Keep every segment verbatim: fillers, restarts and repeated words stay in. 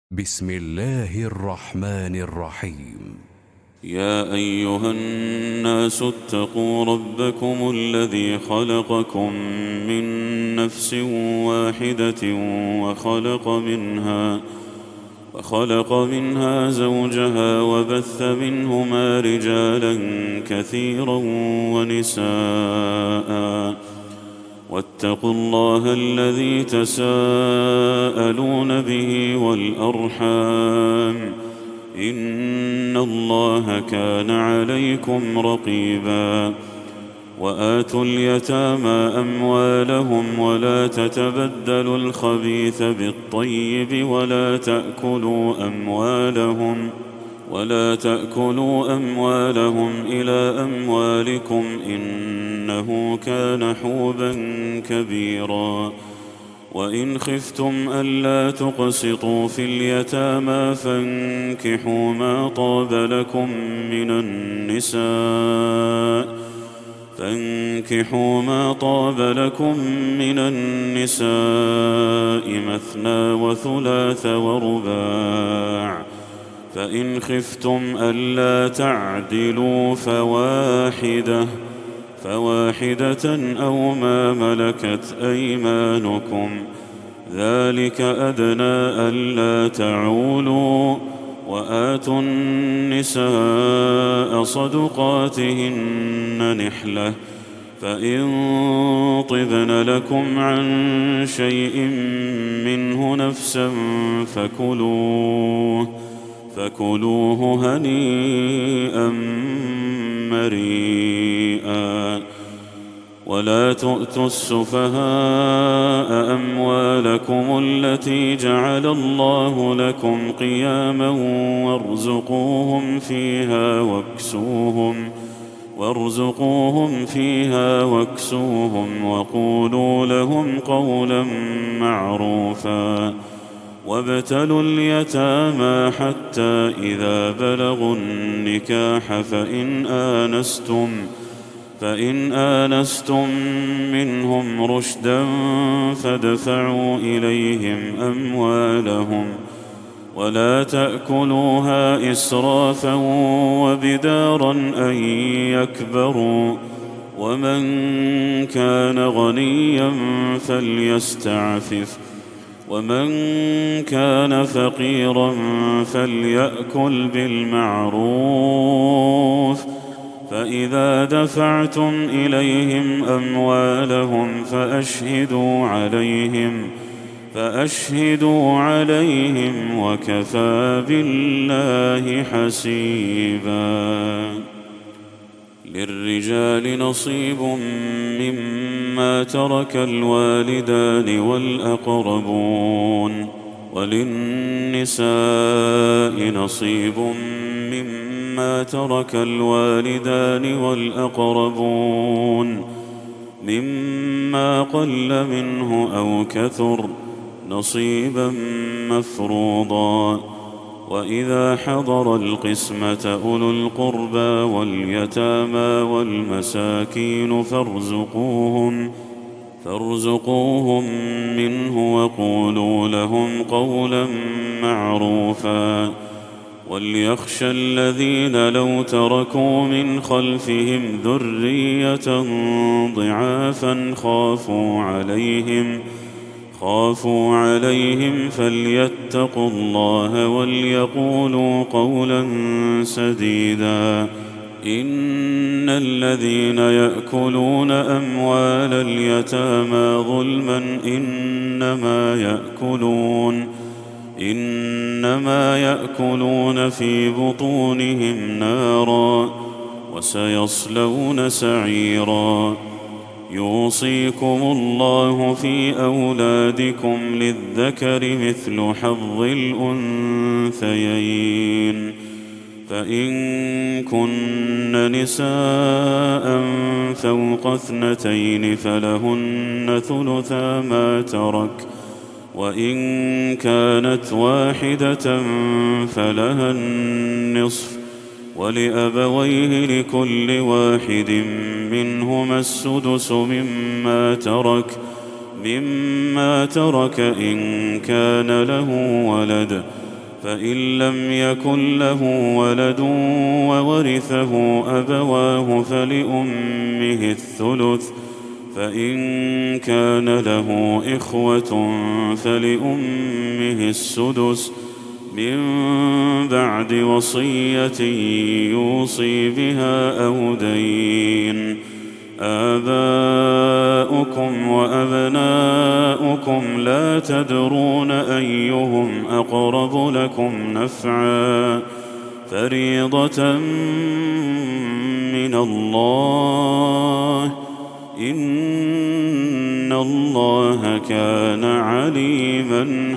بسم الله الرحمن الرحيم. يا أيها الناس اتقوا ربكم الذي خلقكم من نفس واحدة وخلق منها وخلق منها زوجها وبث منهما رجالا كثيرا ونساء واتقوا الله الذي تساءلون به والأرحام إن الله كان عليكم رقيبا وآتوا اليتامى أموالهم ولا تتبدلوا الخبيث بالطيب ولا تأكلوا أموالهم ولا تأكلوا أموالهم إلى أموالكم إنه كان حوبا كبيرا وإن خفتم ألا تقسطوا في اليتامى فانكحوا ما طاب لكم من النساء فانكحوا ما طاب لكم من النساء مثنى وثلاث ورباع فإن خفتم ألا تعدلوا فواحدة فواحدة أو ما ملكت أيمانكم ذلك أدنى ألا تعولوا وآتوا النساء صدقاتهن نحلة فإن طبن لكم عن شيء منه نفسا فكلوه فكلوه هنيئا مريئا ولا تؤتوا السفهاء أموالكم التي جعل الله لكم قياما وارزقوهم فيها واكسوهم وارزقوهم فيها واكسوهم وقولوا لهم قولا معروفا وابتلوا اليتامى حتى إذا بلغوا النكاح فإن آنستم فإن آنستم منهم رشدا فادفعوا إليهم أموالهم ولا تأكلوها إسرافا وبدارا أن يكبروا ومن كان غنيا فليستعفف ومن كان فقيرا فليأكل بالمعروف فإذا دفعتم إليهم أموالهم فأشهدوا عليهم فأشهدوا عليهم وكفى بالله حسيبا. للرجال نصيب مما ترك الوالدان والأقربون وللنساء نصيب مما ترك الوالدان والأقربون مما قل منه أو كثر نصيبا مفروضا وإذا حضر القسمة أولو القربى واليتامى والمساكين فارزقوهم فارزقوهم منه وقولوا لهم قولا معروفا وليخشى الذين لو تركوا من خلفهم ذرية ضعافا خافوا عليهم خافوا عليهم فليتقوا الله وليقولوا قولا سديدا إن الذين يأكلون أموال اليتامى ظلما إنما يأكلون إنما يأكلون في بطونهم نارا وسيصلون سعيرا يوصيكم الله في أولادكم للذكر مثل حظ الأنثيين فإن كن نساء فوق اثنتين فلهن ثلثا ما ترك وإن كانت واحدة فلها النصف ولأبويه لكل واحد منهما السدس مما ترك مما ترك إن كان له ولد فإن لم يكن له ولد وورثه أبواه فلأمه الثلث، فإن كان له إخوة فلأمه السدس من بعد وصية يوصي بها أو دين. آباؤكم وأبناؤكم لا تدرون أيهم أقرب لكم نفعا فريضة من الله، إن الله كان عليما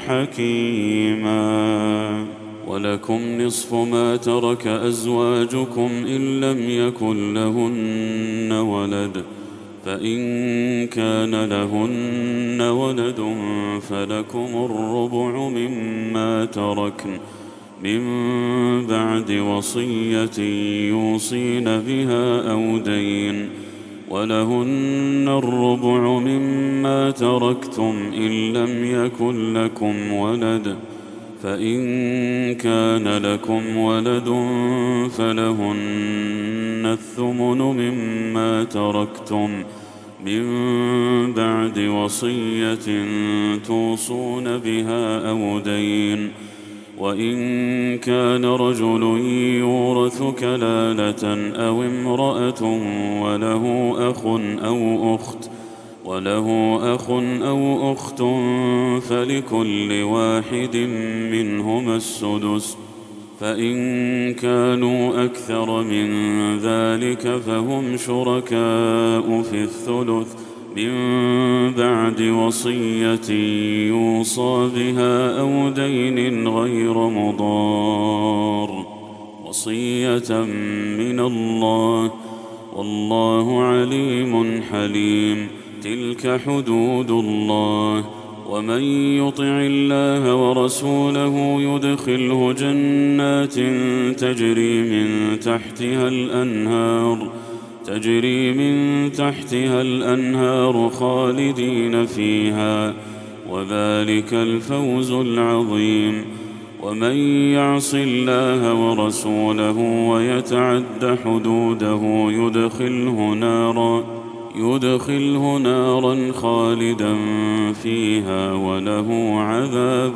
حكيما. ولكم نصف ما ترك أزواجكم إن لم يكن لهن ولد، فإن كان لهن ولد فلكم الربع مما تركن من بعد وصية يوصين بها أو دين، ولهن الربع مما تركتم إن لم يكن لكم ولد، فإن كان لكم ولد فلهن الثمن مما تركتم من بعد وصية توصون بها أو دين. وإن كان رجل يورث كلالة أو امرأة وله أخ أو أخت وله أخ أو أخت فلكل واحد منهما السدس، فإن كانوا أكثر من ذلك فهم شركاء في الثلث من بعد وصية يوصى بها أو دين غير مضار، وصية من الله، والله عليم حليم. تلك حدود الله، ومن يطع الله ورسوله يدخله جنات تجري من تحتها الأنهار تجري من تحتها الأنهار خالدين فيها، وذلك الفوز العظيم. ومن يعص الله ورسوله ويتعد حدوده يدخله نارا يدخله نارا خالدا فيها وله عذاب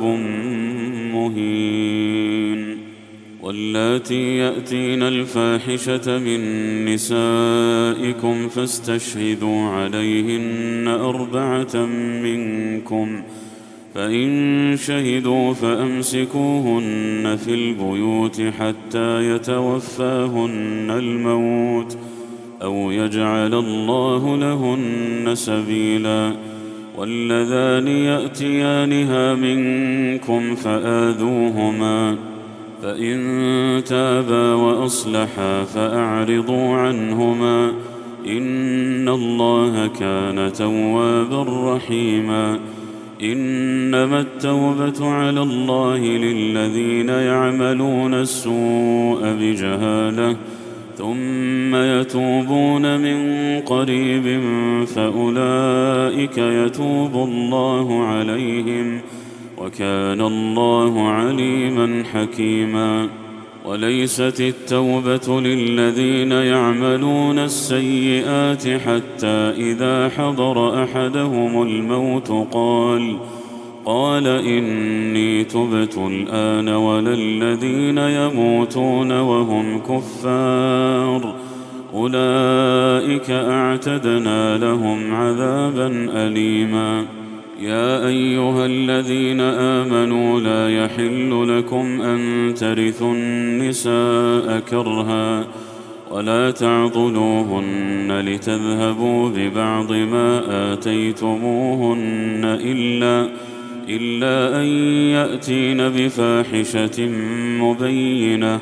مهين. واللاتي يأتين الفاحشة من نسائكم فاستشهدوا عليهن أربعة منكم، فإن شهدوا فأمسكوهن في البيوت حتى يتوفاهن الموت أو يجعل الله لهن سبيلا. واللذان يأتيانها منكم فآذوهما، فإن تابا وأصلحا فأعرضوا عنهما، إن الله كان توابا رحيما. إنما التوبة على الله للذين يعملون السوء بجهالة ثم يتوبون من قريب فأولئك يتوب الله عليهم، وكان الله عليما حكيما. وليست التوبة للذين يعملون السيئات حتى إذا حضر أحدهم الموت قال قال إني تبت الآن، ولا الذين يموتون وهم كفار أولئك أعتدنا لهم عذابا أليما. يا أيها الذين آمنوا لا يحل لكم أن ترثوا النساء كرها ولا تعضلوهن لتذهبوا ببعض ما آتيتموهن إلا إلا أن يأتين بفاحشة مبينة،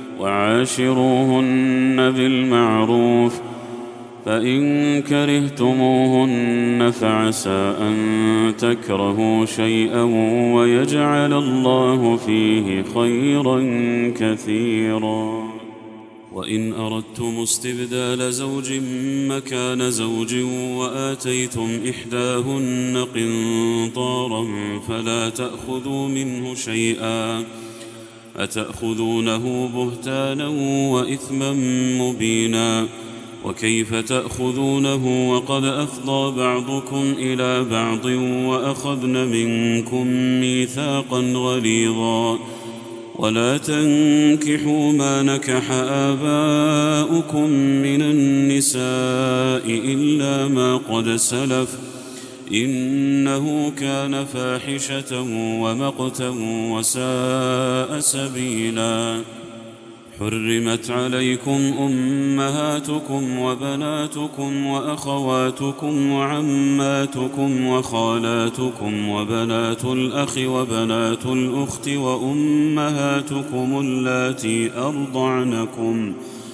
وعاشروهن بالمعروف، فإن كرهتموهن فعسى أن تكرهوا شيئا ويجعل الله فيه خيرا كثيرا. وإن أردتم استبدال زوج مكان زوج وآتيتم إحداهن قنطارا فلا تأخذوا منه شيئا أتأخذونه بهتانا وإثما مبينا وكيف تأخذونه وقد أفضى بعضكم إلى بعض وأخذن منكم ميثاقا غليظا ولا تنكحوا ما نكح آباؤكم من النساء إلا ما قد سلف إنه كان فاحشة ومقتا وساء سبيلا حرمت عليكم أمهاتكم وبناتكم وأخواتكم وعماتكم وخالاتكم وبنات الأخ وبنات الأخت وأمهاتكم اللاتي أرضعنكم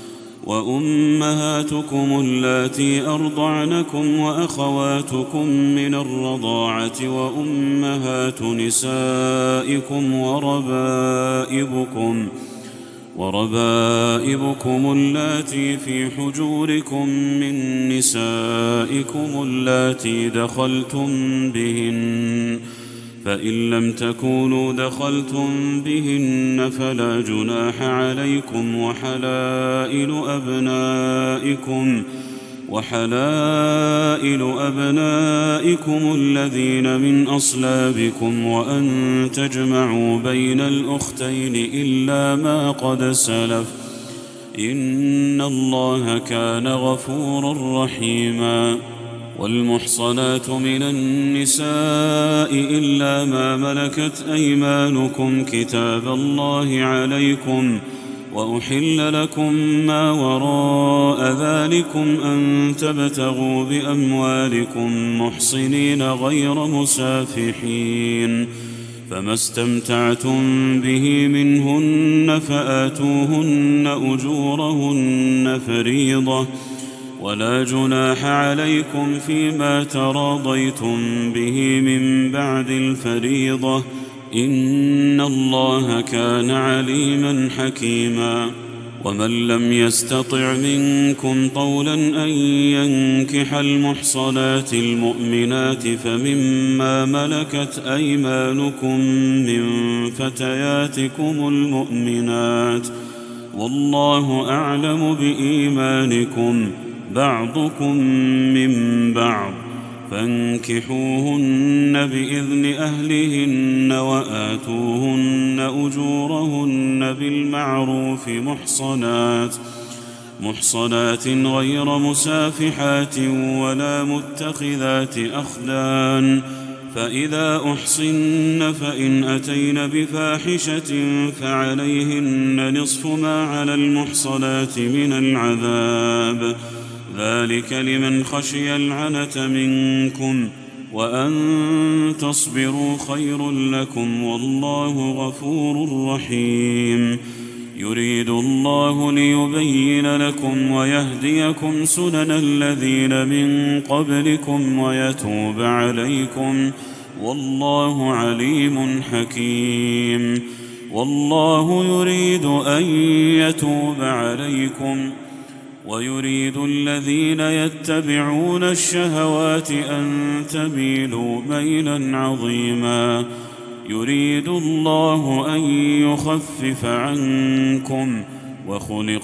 وأمهاتكم اللاتي أرضعنكم وأخواتكم من الرضاعة وأمهات نسائكم وربائبكم وربائبكم اللاتي في حجوركم من نسائكم اللاتي دخلتم بهن فإن لم تكونوا دخلتم بهن فلا جناح عليكم وحلائل أبنائكم وحلائل أبنائكم الذين من أصلابكم وأن تجمعوا بين الأختين إلا ما قد سلف إن الله كان غفورا رحيما والمحصنات من النساء إلا ما ملكت أيمانكم كتاب الله عليكم وأحل لكم ما وراء ذلكم أن تبتغوا بأموالكم محصنين غير مسافحين فما استمتعتم به منهن فآتوهن أجورهن فريضة ولا جناح عليكم فيما تراضيتم به من بعد الفريضة إن الله كان عليما حكيما ومن لم يستطع منكم طولا أن ينكح المحصنات المؤمنات فمما ملكت أيمانكم من فتياتكم المؤمنات والله أعلم بإيمانكم بعضكم من بعض فانكحوهن بإذن أهلهن وآتوهن أجورهن بالمعروف محصنات محصنات غير مسافحات ولا متخذات أخدان فإذا أحصن فإن أتين بفاحشة فعليهن نصف ما على المحصنات من العذاب ذلك لمن خشي العنة منكم وأن تصبروا خير لكم والله غفور رحيم يريد الله ليبين لكم ويهديكم سنن الذين من قبلكم ويتوب عليكم والله عليم حكيم والله يريد أن يتوب عليكم ويريد الذين يتبعون الشهوات أن تميلوا ميلا عظيما يريد الله أن يخفف عنكم وخلق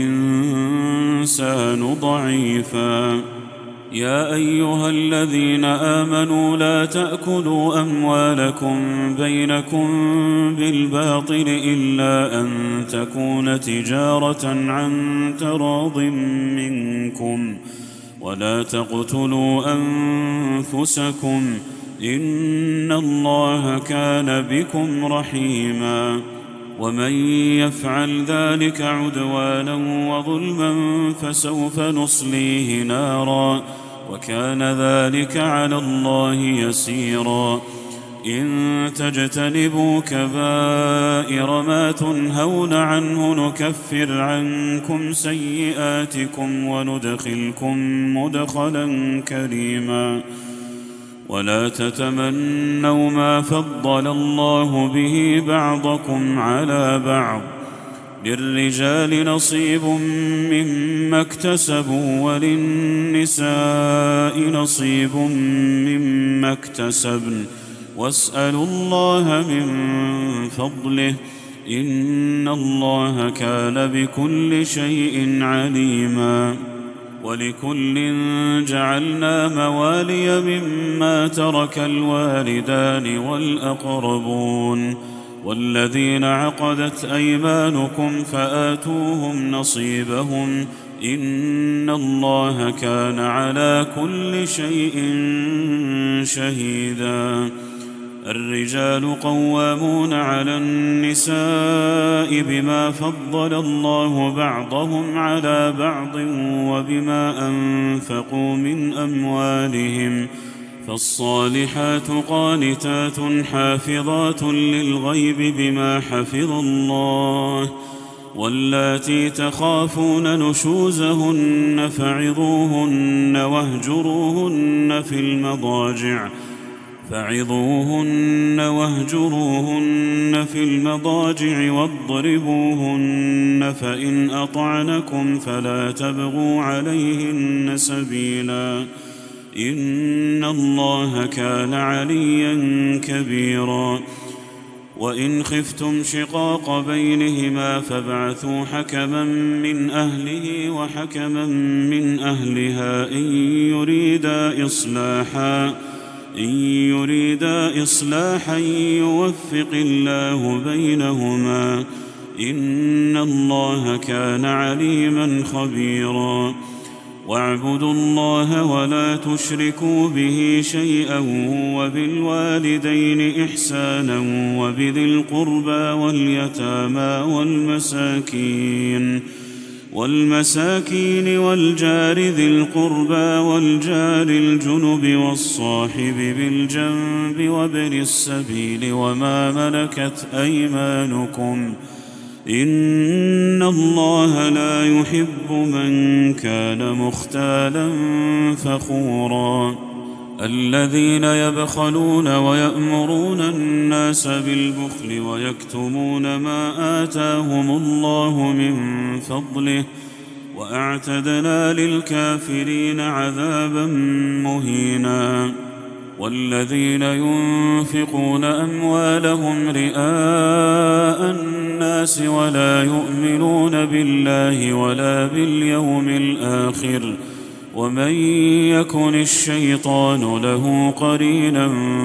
الإنسان ضعيفا يا أيها الذين آمنوا لا تأكلوا أموالكم بينكم بالباطل إلا أن تكون تجارة عن تراض منكم ولا تقتلوا أنفسكم إن الله كان بكم رحيما ومن يفعل ذلك عدوانا وظلما فسوف نصليه نارا وكان ذلك على الله يسيرا إن تجتنبوا كبائر ما تنهون عنه نكفر عنكم سيئاتكم وندخلكم مدخلا كريما ولا تتمنوا ما فضل الله به بعضكم على بعض للرجال نصيب مما اكتسبوا وللنساء نصيب مما اكتسبن واسألوا الله من فضله إن الله كان بكل شيء عليما. ولكل جعلنا موالي مما ترك الوالدان والأقربون والذين عقدت أيمانكم فآتوهم نصيبهم إن الله كان على كل شيء شهيدا. الرجال قوامون على النساء بما فضل الله بعضهم على بعض وبما أنفقوا من أموالهم، فالصالحات قانتات حافظات للغيب بما حفظ الله، واللاتي تخافون نشوزهن فعظوهن واهجروهن في المضاجع فعظوهن واهجروهن في المضاجع واضربوهن، فإن أطعنكم فلا تبغوا عليهن سبيلا إن الله كان عليا كبيرا. وإن خفتم شقاق بينهما فابعثوا حكما من أهله وحكما من أهلها إن يريدا إصلاحا إن يريدا إصلاحا يوفق الله بينهما إن الله كان عليما خبيرا. واعبدوا الله ولا تشركوا به شيئا وبالوالدين إحسانا وبذي القربى واليتامى والمساكين والمساكين والجار ذي القربى والجار الجنب والصاحب بالجنب وابن السبيل وما ملكت أيمانكم إن الله لا يحب من كان مختالا فخورا. الذين يبخلون ويأمرون الناس بالبخل ويكتمون ما آتاهم الله من فضله وأعتدنا للكافرين عذابا مهينا. والذين ينفقون أموالهم رئاء الناس ولا يؤمنون بالله ولا باليوم الآخر ومن يكن الشيطان له قرينا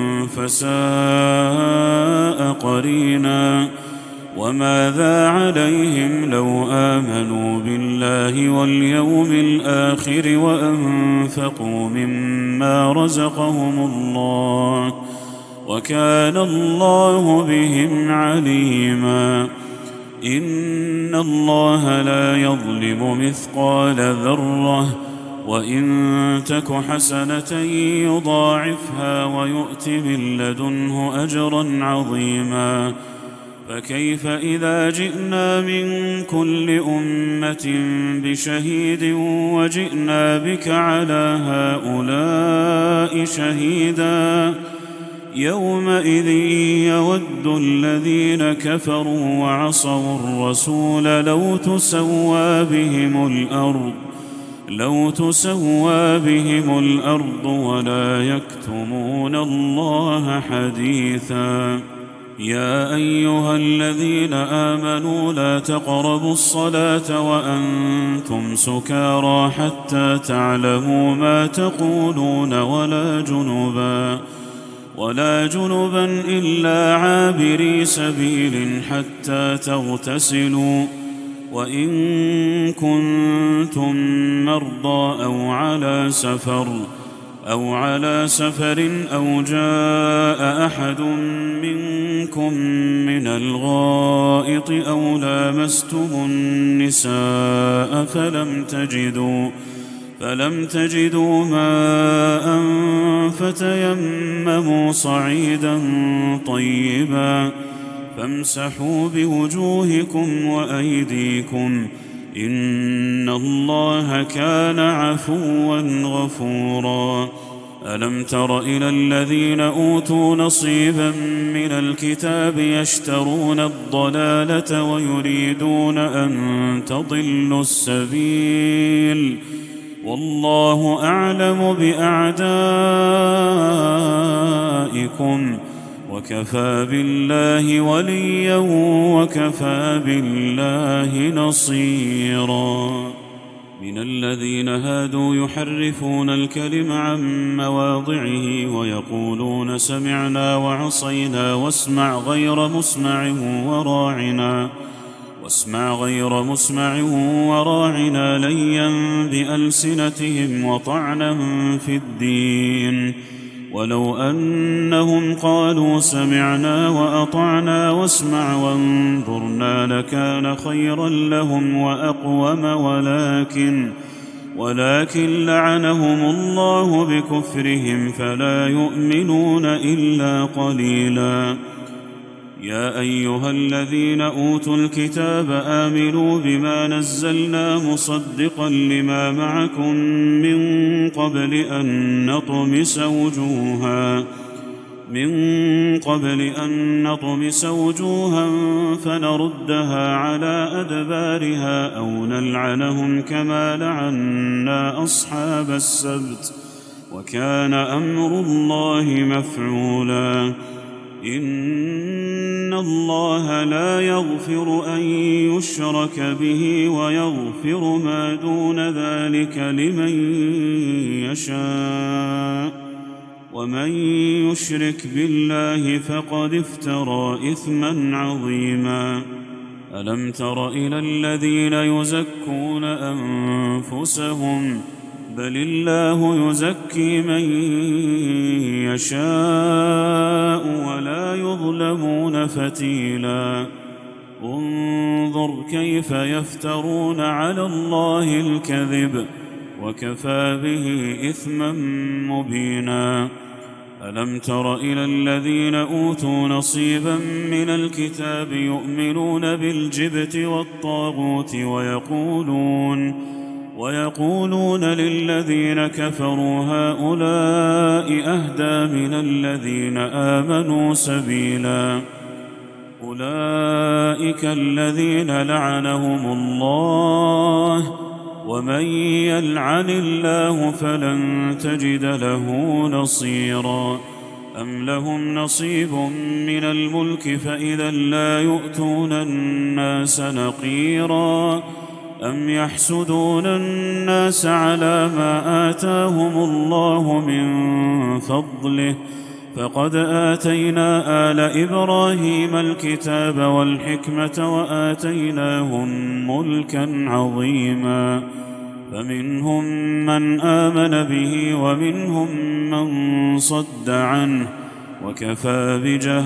فساء قرينا. وماذا عليهم لو آمنوا بالله واليوم الآخر وأنفقوا مما رزقهم الله وكان الله بهم عليما. إن الله لا يظلم مثقال ذرة وإن تك حسنة يضاعفها ويؤت من لدنه أجرا عظيما. فكيف إذا جئنا من كل أمة بشهيد وجئنا بك على هؤلاء شهيدا يومئذ يود الذين كفروا وعصوا الرسول لو تسوى بهم الأرض لو تسوى بهم الأرض ولا يكتمون الله حديثا. يا أيها الذين آمنوا لا تقربوا الصلاة وأنتم سكارى حتى تعلموا ما تقولون ولا جنبا ولا جنبا إلا عابري سبيل حتى تغتسلوا وإن كنتم مرضى أو على سفر أو على سفر أو جاء أحد منكم من الغائط أو لامستم النساء فلم تجدوا فلم تجدوا ماء فتيمموا صعيدا طيبا فامسحوا بوجوهكم وأيديكم إن الله كان عفوا غفورا. ألم تر إلى الذين أوتوا نصيبا من الكتاب يشترون الضلالة ويريدون أن تضلوا السبيل والله أعلم بأعدائكم وكفى بالله وليا وكفى بالله نصيرا. من الذين هادوا يحرفون الكلم عن مواضعه ويقولون سمعنا وعصينا واسمع غير مسمع وراعنا واسمع غير مسمع وراعنا ليا بألسنتهم وطعنا في الدين، ولو أنهم قالوا سمعنا وأطعنا واسمع وانظرنا لكان خيرا لهم وأقوم، ولكن ولكن لعنهم الله بكفرهم فلا يؤمنون إلا قليلا. يا أيها الذين أوتوا الكتاب آمنوا بما نزلنا مصدقا لما معكم من قبل أن نطمس وجوها من قبل أن نطمس وجوها فنردها على أدبارها أو نلعنهم كما لعنا أصحاب السبت، وكان أمر الله مفعولا. إن الله لا يغفر أن يشرك به ويغفر ما دون ذلك لمن يشاء، ومن يشرك بالله فقد افترى إثما عظيما. ألم تر إلى الذين يزكون أنفسهم بل الله يزكي من يشاء ولا يظلمون فتيلا. انظر كيف يفترون على الله الكذب وكفى به إثما مبينا. ألم تر إلى الذين أوتوا نصيبا من الكتاب يؤمنون بالجبت والطاغوت ويقولون ويقولون للذين كفروا هؤلاء أهدى من الذين آمنوا سبيلا. أولئك الذين لعنهم الله، ومن يلعن الله فلن تجد له نصيرا. أم لهم نصيب من الملك فإذا لا يؤتون الناس نقيرا. أم يحسدون الناس على ما آتاهم الله من فضله، فقد آتينا آل إبراهيم الكتاب والحكمة وآتيناهم ملكا عظيما. فمنهم من آمن به ومنهم من صد عنه، وكفى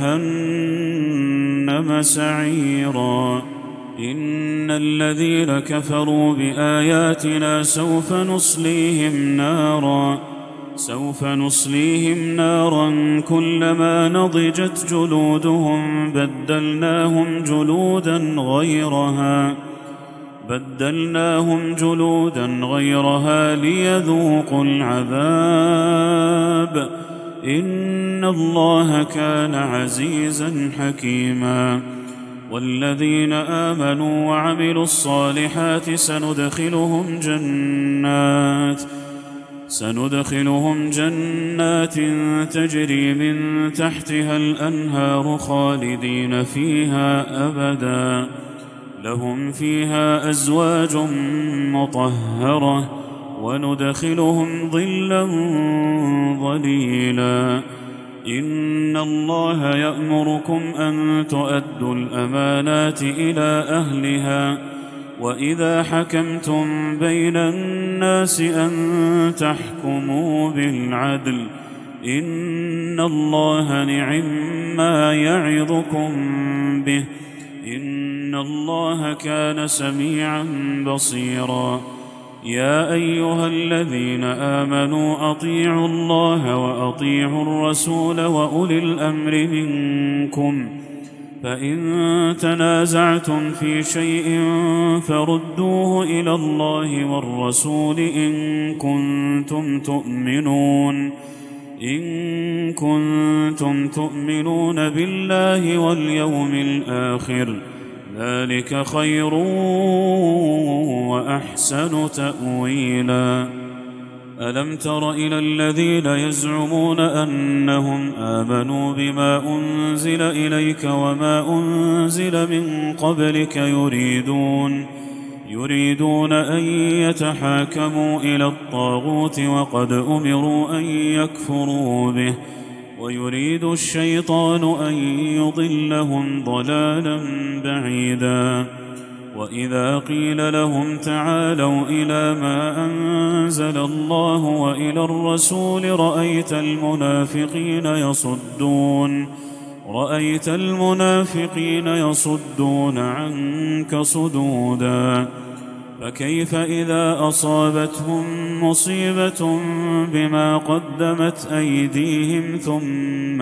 بجهنم سعيرا. إن الذين كفروا بآياتنا سوف نصليهم نارا سوف نصليهم نارا كلما نضجت جلودهم بدلناهم جلودا غيرها بدلناهم جلودا غيرها ليذوقوا العذاب. إن الله كان عزيزا حكيما. والذين آمنوا وعملوا الصالحات سندخلهم جنات سندخلهم جنات تجري من تحتها الأنهار خالدين فيها أبدا، لهم فيها أزواج مطهرة، وندخلهم ظلا ظليلا. إن الله يأمركم أن تؤدوا الأمانات إلى أهلها، وإذا حكمتم بين الناس أن تحكموا بالعدل. إن الله نعما يعظكم به، إن الله كان سميعا بصيرا. يا أيها الذين آمنوا أطيعوا الله وأطيعوا الرسول وأولي الأمر منكم، فإن تنازعتم في شيء فردوه إلى الله والرسول إن كنتم تؤمنون إن كنتم تؤمنون بالله واليوم الآخر، ذلك خير وأحسن تأويلا. ألم تر إلى الذين يزعمون أنهم آمنوا بما أنزل إليك وما أنزل من قبلك يريدون يريدون أن يتحاكموا إلى الطاغوت وقد أمروا أن يكفروا به ويريد الشيطان أن يضلهم ضلالا بعيدا وإذا قيل لهم تعالوا إلى ما أنزل الله وإلى الرسول رأيت المنافقين يصدون رأيت المنافقين يصدون عنك صدودا فكيف إذا أصابتهم مصيبة بما قدمت أيديهم ثم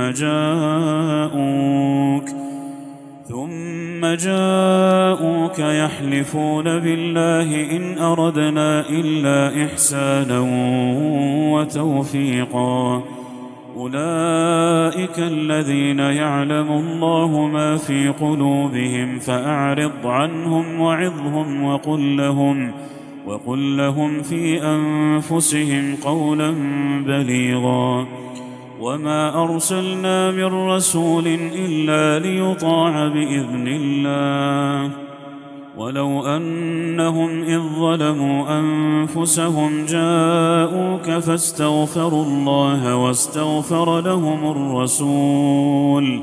جاءوك ثم جاءوك يحلفون بالله إن أردنا إلا إحسانا وتوفيقا أولئك الذين يعلم الله ما في قلوبهم فأعرض عنهم وعظهم وقل لهم وقل لهم في أنفسهم قولا بليغا وما أرسلنا من رسول إلا ليطاع بإذن الله ولو أنهم إذ ظلموا أنفسهم جاءوك فاستغفروا الله واستغفر لهم الرسول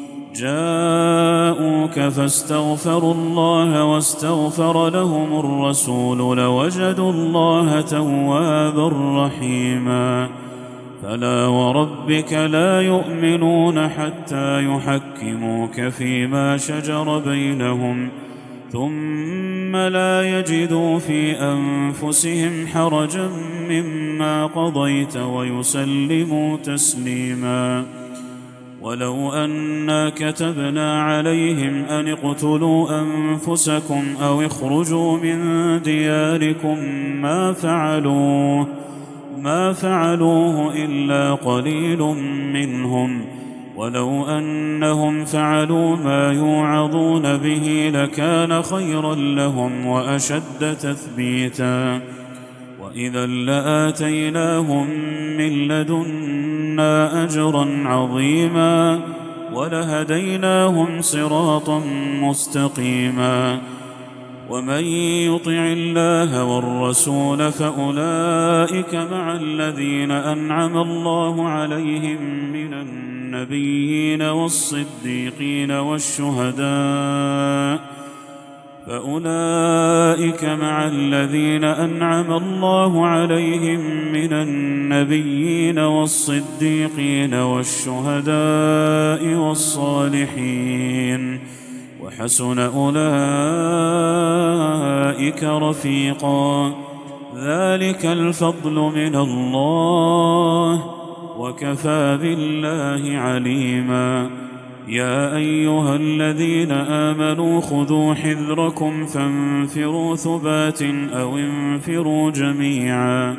جاءوك فاستغفروا الله واستغفر لهم الرسول لوجدوا الله توابا رحيما فلا وربك لا يؤمنون حتى يحكموك فيما شجر بينهم ثم لا يجدوا في أنفسهم حرجا مما قضيت ويسلموا تسليما ولو أنا كتبنا عليهم أن اقتلوا أنفسكم أو اخرجوا من دياركم ما فعلوه ما فعلوه إلا قليل منهم ولو أنهم فعلوا ما يوعظون به لكان خيرا لهم وأشد تثبيتا وإذا لآتيناهم من لدنا أجرا عظيما ولهديناهم صراطا مستقيما ومن يطع الله والرسول فأولئك مع الذين أنعم الله عليهم من النبيين والصديقين والشهداء فأولئك مع الذين أنعم الله عليهم من النبيين والصديقين والشهداء والصالحين وحسن أولئك رفيقا ذلك الفضل من الله وكفى بالله عليما يا أيها الذين آمنوا خذوا حذركم فانفروا ثبات أو انفروا جميعا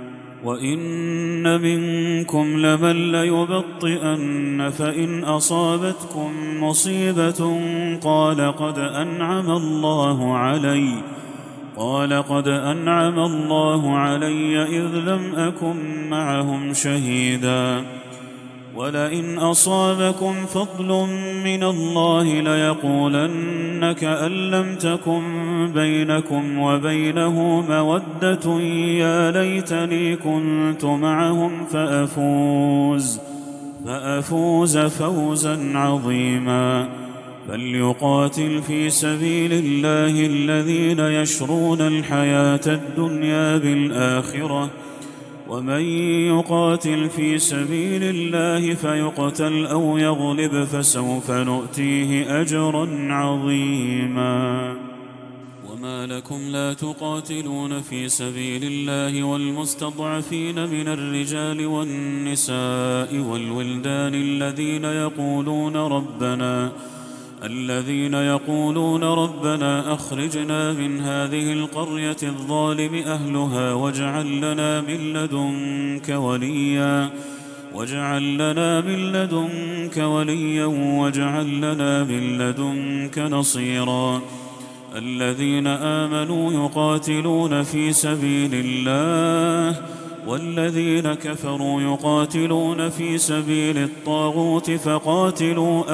وإن منكم لمن ليبطئن فإن أصابتكم مصيبة قال قد أنعم الله علي قال قد أنعم الله علي إذ لم أكن معهم شهيدا ولئن أصابكم فضل من الله ليقولن كأن لم تكن بينكم وبينه مودة يا ليتني كنت معهم فأفوز فأفوز فوزا عظيما فليقاتل في سبيل الله الذين يشرون الحياة الدنيا بالآخرة ومن يقاتل في سبيل الله فيقتل أو يغلب فسوف نؤتيه أجرا عظيما وما لكم لا تقاتلون في سبيل الله والمستضعفين من الرجال والنساء والولدان الذين يقولون ربنا الذين يقولون ربنا أخرجنا من هذه القرية الظالم أهلها واجعل لنا من لدنك وليا واجعل لنا من لدنك وليا واجعل لنا من لدنك نصيرا الذين آمنوا يقاتلون في سبيل الله والذين كفروا يقاتلون في سبيل الطاغوت فقاتلوا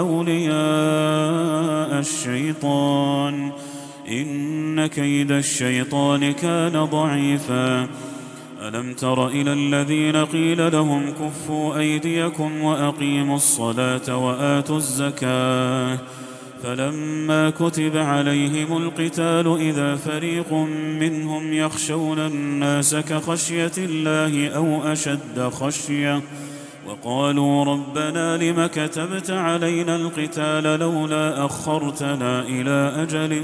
أولياء الشيطان إن كيد الشيطان كان ضعيفا. ألم تر إلى الذين قيل لهم كفوا أيديكم وأقيموا الصلاة وآتوا الزكاة فلما كتب عليهم القتال إذا فريق منهم يخشون الناس كخشية الله أو أشد خشية وقالوا ربنا لم كتبت علينا القتال لولا أخرتنا إلى أجل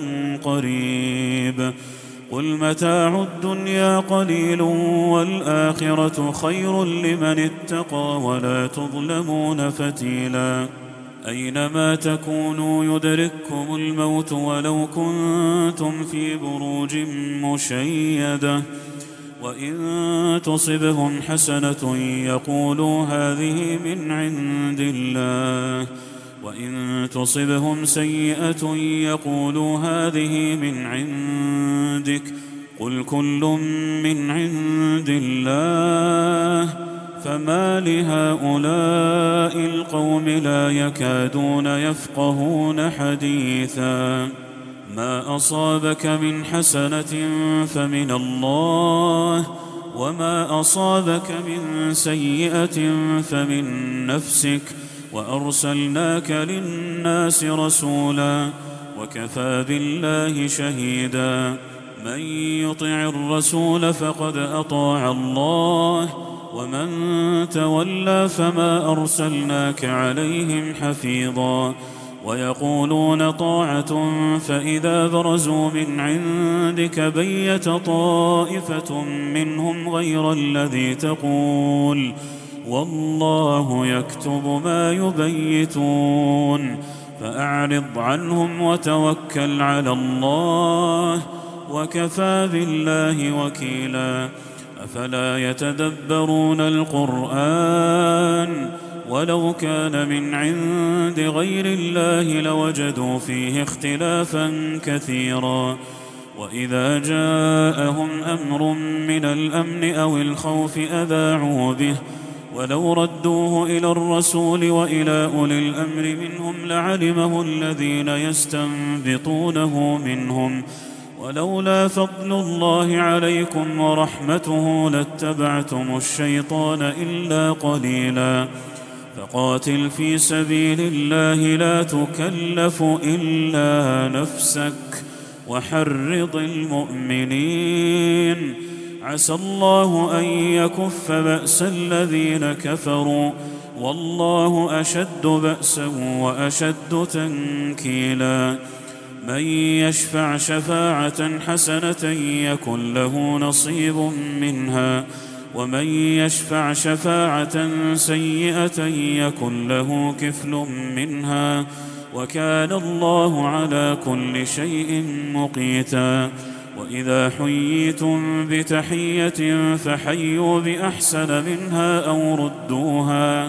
قريب قل متاع الدنيا قليل والآخرة خير لمن اتقى ولا تظلمون فتيلا. أينما تكونوا يدرككم الموت ولو كنتم في بروج مشيدة وإن تصبهم حسنة يقولوا هذه من عند الله وإن تصبهم سيئة يقولوا هذه من عندك قل كل من عند الله فما لهؤلاء القوم لا يكادون يفقهون حديثا. ما أصابك من حسنة فمن الله وما أصابك من سيئة فمن نفسك وأرسلناك للناس رسولا وكفى بالله شهيدا. من يطع الرسول فقد أطاع الله ومن تولى فما أرسلناك عليهم حفيظا. ويقولون طاعة فإذا برزوا من عندك بيت طائفة منهم غير الذي تقول والله يكتب ما يبيتون فأعرض عنهم وتوكل على الله وكفى بالله وكيلا. أفلا يتدبرون القرآن ولو كان من عند غير الله لوجدوا فيه اختلافا كثيرا. وإذا جاءهم أمر من الأمن أو الخوف أذاعوا به ولو ردوه إلى الرسول وإلى أولي الأمر منهم لعلمه الذين يستنبطونه منهم ولولا فضل الله عليكم ورحمته لاتبعتم الشيطان إلا قليلا. فقاتل في سبيل الله لا تكلف إلا نفسك وحرض المؤمنين عسى الله أن يكف بأس الذين كفروا والله أشد بأسا وأشد تنكيلا. من يشفع شفاعة حسنة يكن له نصيب منها ومن يشفع شفاعة سيئة يكن له كفل منها وكان الله على كل شيء مقيتا. وإذا حييتم بتحية فحيوا بأحسن منها أو ردوها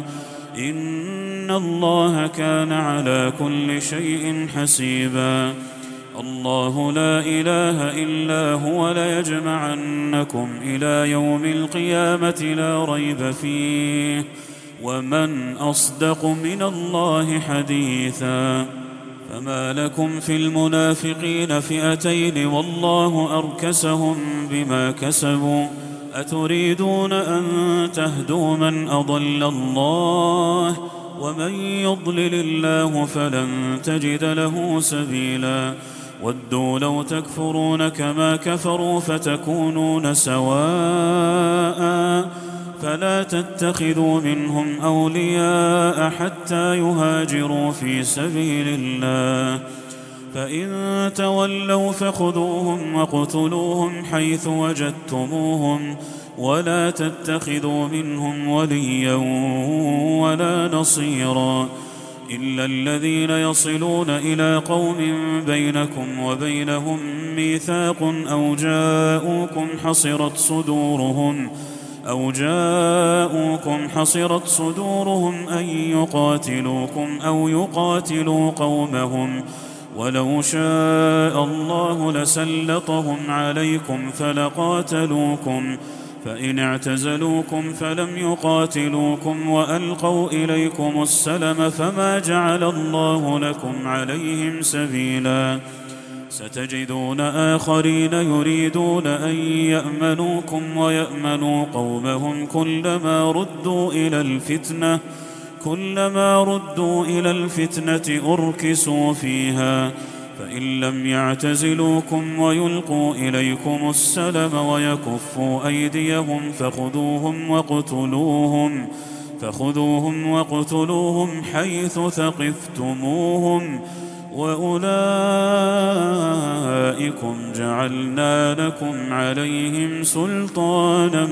إن الله كان على كل شيء حسيبا. الله لا إله إلا هو ليجمعنكم إلى يوم القيامة لا ريب فيه ومن أصدق من الله حديثا. فما لكم في المنافقين فئتين والله أركسهم بما كسبوا أتريدون أن تهدوا من أضل الله ومن يضلل الله فلن تجد له سبيلا. ودوا لو تكفرون كما كفروا فتكونون سواء فلا تتخذوا منهم أولياء حتى يهاجروا في سبيل الله فإن تولوا فخذوهم واقتلوهم حيث وجدتموهم ولا تتخذوا منهم وليا ولا نصيرا إلا الذين يصلون إلى قوم بينكم وبينهم ميثاق أو جاءوكم حصرت صدورهم أو جاءوكم حصرت صدورهم أن يقاتلوكم أو يقاتلوا قومهم ولو شاء الله لسلطهم عليكم فلقاتلوكم فإن اعتزلوكم فلم يقاتلوكم وألقوا إليكم السلم فما جعل الله لكم عليهم سبيلا. ستجدون آخرين يريدون أن يأمنوكم ويأمنوا قومهم كلما ردوا إلى الفتنة كلما ردوا إلى الفتنة أركسوا فيها، فإن لم يعتزلوكم ويلقوا إليكم السلم ويكفوا أيديهم فخذوهم وقتلوهم فخذوهم وقتلوهم حيث ثقفتموهم، وأولئكم جعلنا لكم عليهم سلطانا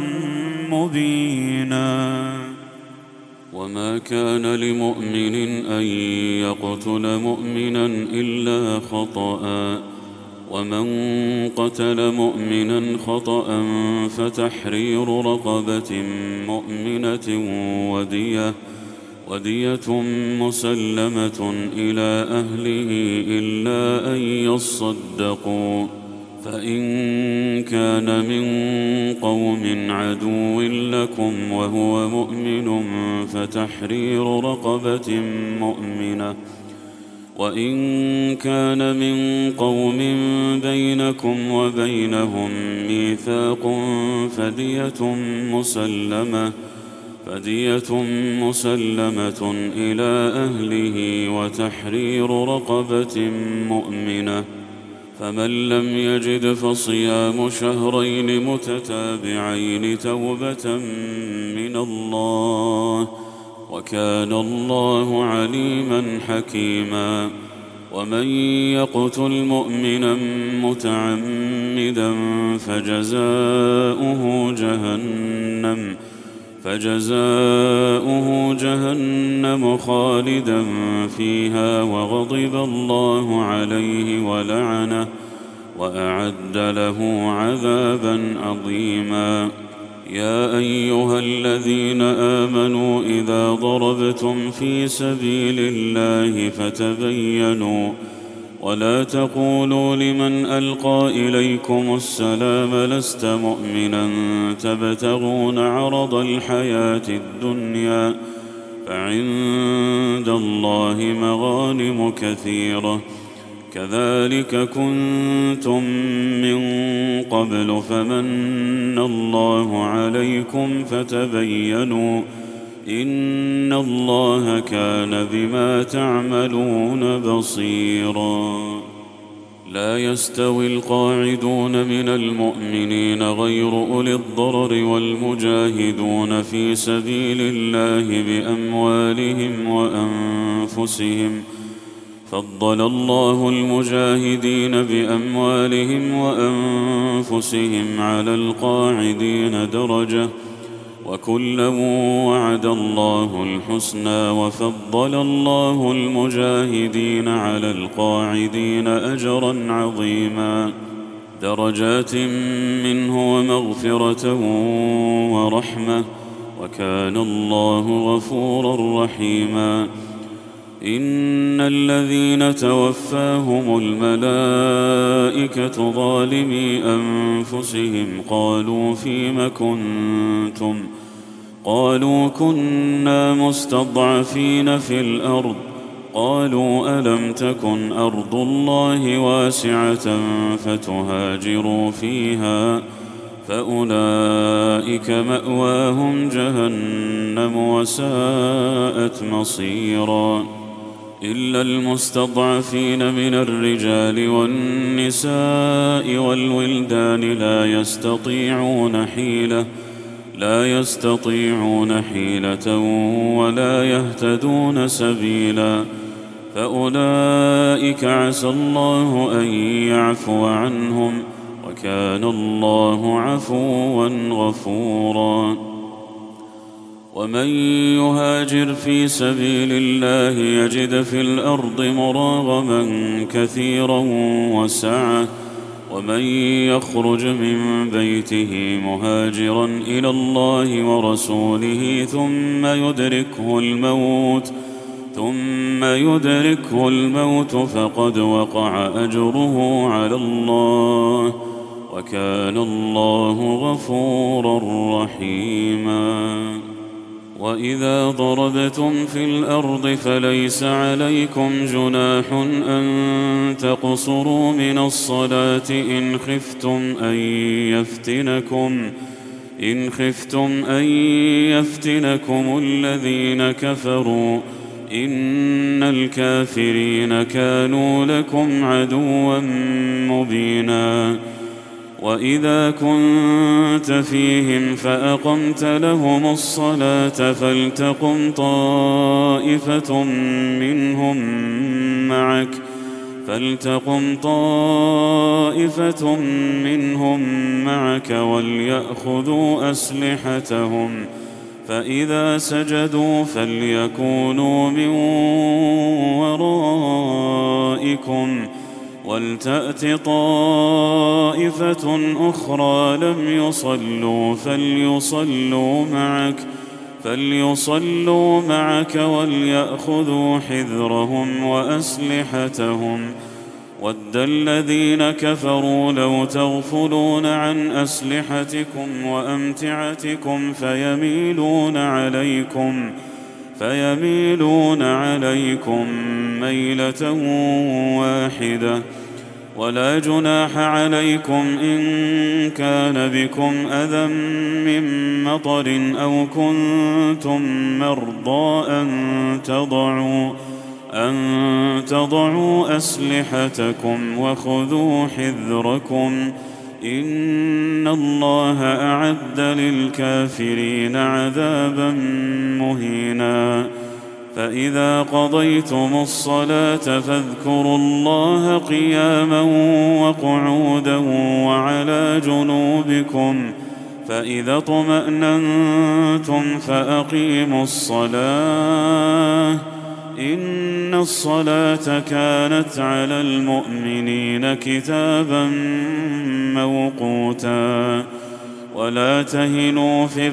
مبينا. وما كان لمؤمن أن يقتل مؤمنا إلا خطأ، ومن قتل مؤمنا خطأ فتحرير رقبة مؤمنة ودية ودية مسلمة إلى أهله إلا أن يصدقوا، فإن كان من قوم عدو لكم وهو مؤمن فتحرير رقبة مؤمنة، وإن كان من قوم بينكم وبينهم ميثاق فدية مسلمة فدية مسلمة إلى أهله وتحرير رقبة مؤمنة، فمن لم يجد فصيام شهرين متتابعين توبة من الله، وكان الله عليما حكيما. ومن يقتل مؤمنا متعمدا فجزاؤه جهنم فجزاؤه جهنم خالدا فيها وغضب الله عليه ولعنه وأعد له عذابا عظيما. يا أيها الذين آمنوا إذا ضربتم في سبيل الله فتبينوا ولا تقولوا لمن ألقى إليكم السلام لست مؤمنا تبتغون عرض الحياة الدنيا فعند الله مغانم كثيرة كذلك كنتم من قبل فمن الله عليكم فتبينوا إن الله كان بما تعملون بصيرا. لا يستوي القاعدون من المؤمنين غير أولي الضرر والمجاهدون في سبيل الله بأموالهم وأنفسهم، فضل الله المجاهدين بأموالهم وأنفسهم على القاعدين درجة، وكلا وعد الله الحسنى وفضل الله المجاهدين على القاعدين أجرا عظيما، درجات منه ومغفرة ورحمة، وكان الله غفورا رحيما. إن الذين توفاهم الملائكة ظالمي أنفسهم قالوا فيم كنتم قالوا كنا مستضعفين في الأرض قالوا ألم تكن أرض الله واسعة فتهاجروا فيها فأولئك مأواهم جهنم وساءت مصيرا. إلا المستضعفين من الرجال والنساء والولدان لا يستطيعون حيلة لا يستطيعون حيلة ولا يهتدون سبيلا، فأولئك عسى الله أن يعفو عنهم وكان الله عفوا غفورا. ومن يهاجر في سبيل الله يجد في الأرض مراغما كثيرا وسعة، ومن يخرج من بيته مهاجرا إلى الله ورسوله ثم يدركه الموت ثم يدركه الموت فقد وقع أجره على الله، وكان الله غفورا رحيما. وإذا ضربتم في الأرض فليس عليكم جناح أن تقصروا من الصلاة إن خفتم أن يفتنكم إن خفتم أن يفتنكم الذين كفروا إن الكافرين كانوا لكم عدوا مبينا. وإذا كنت فيهم فأقمت لهم الصلاة فلتقم طائفة منهم معك فلتقم طائفة منهم معك وليأخذوا أسلحتهم فإذا سجدوا فليكونوا من ورائكم ولتأت طائفة أخرى لم يصلوا فليصلوا معك فليصلوا معك وليأخذوا حذرهم وأسلحتهم. ود الذين كفروا لو تغفلون عن أسلحتكم وأمتعتكم فيميلون عليكم فيميلون عليكم ميلة واحدة. ولا جناح عليكم إن كان بكم أذى من مطر أو كنتم مرضى أن تضعوا أن تضعوا أسلحتكم وخذوا حذركم إن الله أعد للكافرين عذابا مهينا. فإذا قضيتم الصلاة فاذكروا الله قياما وقعودا وعلى جنوبكم فإذا اطمأننتم فأقيموا الصلاة إن الصلاة كانت على المؤمنين كتابا موقوتا. ولا تهنوا في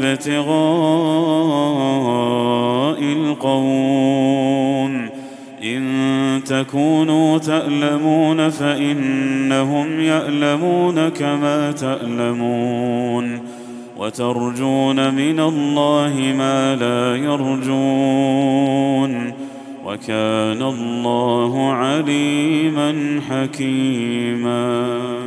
ابتغاء القوم إن تكونوا تألمون فإنهم يألمون كما تألمون وترجون من الله ما لا يرجون وكان الله عليما حكيما.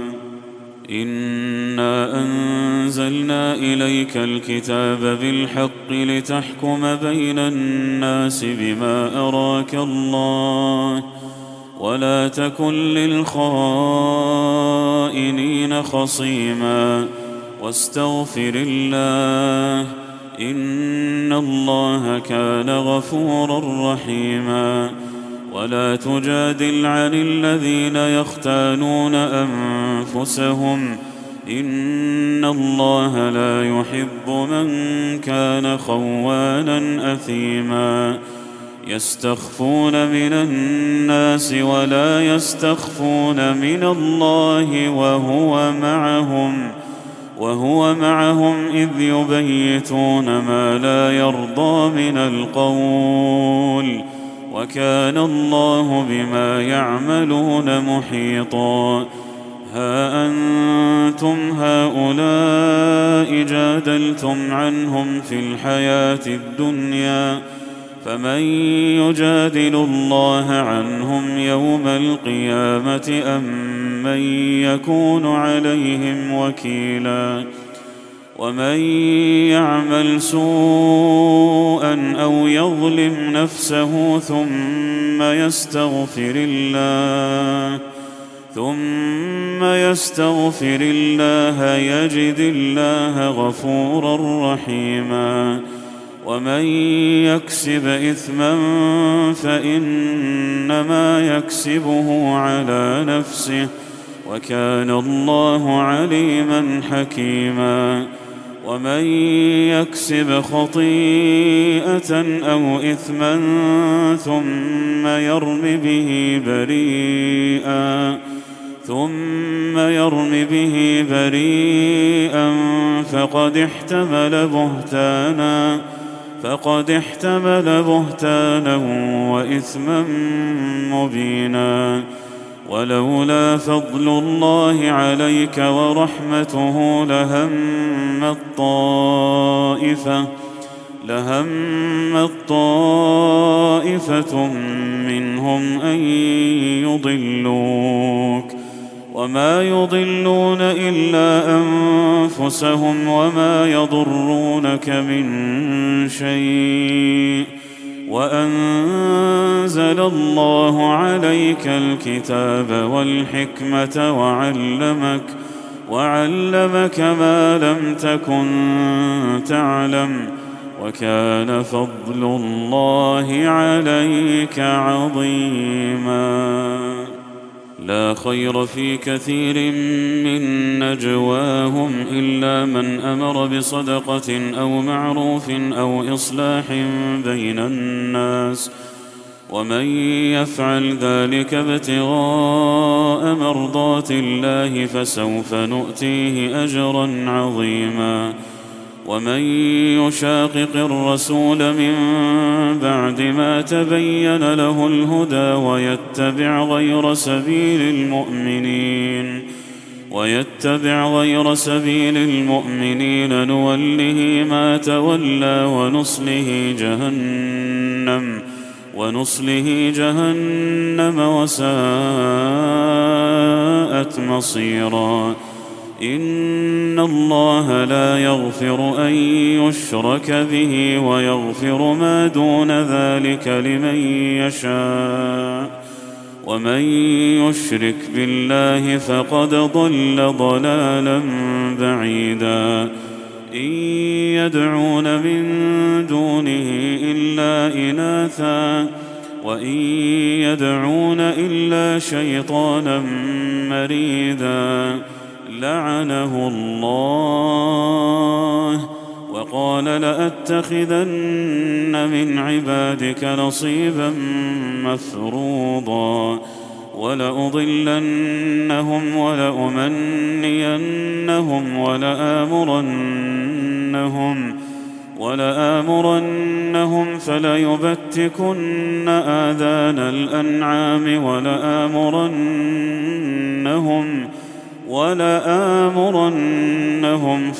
إنا أنزلنا إليك الكتاب بالحق لتحكم بين الناس بما أراك الله ولا تكن للخائنين خصيما واستغفر الله إن الله كان غفورا رحيما. ولا تجادل عن الذين يختانون أنفسهم إن الله لا يحب من كان خوانا أثيما. يستخفون من الناس ولا يستخفون من الله وهو معهم وهو معهم إذ يبيتون ما لا يرضى من القول وكان الله بما يعملون محيطا. ها أنتم هؤلاء جادلتم عنهم في الحياة الدنيا فمن يجادل الله عنهم يوم القيامة أم من يكون عليهم وكيلا. ومن يعمل سوءا أو يظلم نفسه ثم يستغفر الله ثم يستغفر الله يجد الله غفورا رحيما. ومن يكسب إثما فإنما يكسبه على نفسه وكان الله عليما حكيما. ومن يكسب خطيئة أو إثما ثم يرم به بريئا ثم يرم به بريئا فقد احتمل بهتانا فقد احتمل بهتانا وإثما مبينا. ولولا فضل الله عليك ورحمته لهمت طائفة لهمت طائفة منهم أن يضلوك وما يضلون إلا أنفسهم وما يضرونك من شيء وأنزل الله عليك الكتاب والحكمة وعلمك وعلمك ما لم تكن تعلم وكان فضل الله عليك عظيما. لا خير في كثير من نجواهم إلا من أمر بصدقة أو معروف أو إصلاح بين الناس ومن يفعل ذلك ابتغاء مرضات الله فسوف نؤتيه أجرا عظيما. ومن يشاقق الرسول من بعد ما تبين له الهدى ويتبع غير سبيل المؤمنين ويتبع غير سبيل المؤمنين نوله ما تولى ونصله جهنم ونصله جهنم وساءت مصيرا. إن الله لا يغفر أن يشرك به ويغفر ما دون ذلك لمن يشاء ومن يشرك بالله فقد ضل ضلالا بعيدا. إن يدعون من دونه إلا إناثا وإن يدعون إلا شيطانا مريدا لعنه الله وقال لأتخذن من عبادك نصيبا مفروضا ولأضلنهم ولأمنينهم ولآمرنهم ولآمرنهم فليبتكن آذان الأنعام ولآمرنهم ولآمرنهم